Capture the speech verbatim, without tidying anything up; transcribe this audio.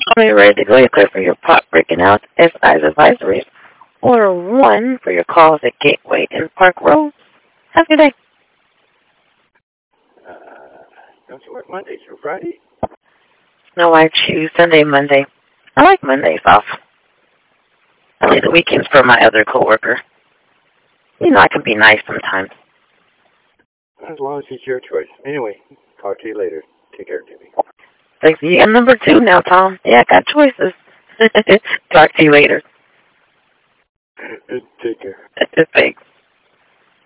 Are you ready to go? You're clear for your pot breaking out, S I's advisories, or one for your calls at Gateway and Park Road. Have a good day. Uh, don't you work Monday through Friday? No, I choose Sunday, Monday. I like Mondays off. I leave the weekends for my other coworker. You know, I can be nice sometimes. As long as it's your choice. Anyway, talk to you later. Take care, Timmy. Thanks. You got number two now, Tom. Yeah, I got choices. Talk to you later. Take care. Thanks.